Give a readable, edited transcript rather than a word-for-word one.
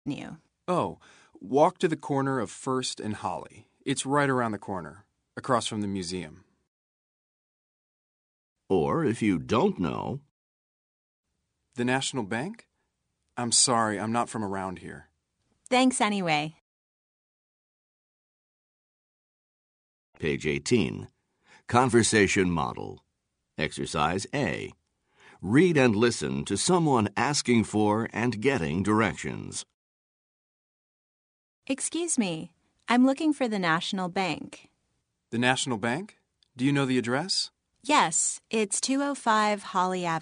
Avenue. Oh, walk to the corner of First and Holly. It's right around the corner, across from the museum. Or if you don't know, The National Bank? I'm sorry, I'm not from around here. Thanks anyway. page 18. Conversation model. Exercise A. Read and listen to someone asking for and getting directions. Excuse me, I'm looking for the National Bank. The National Bank? Do you know the address? Yes, it's 205 Holly Avenue.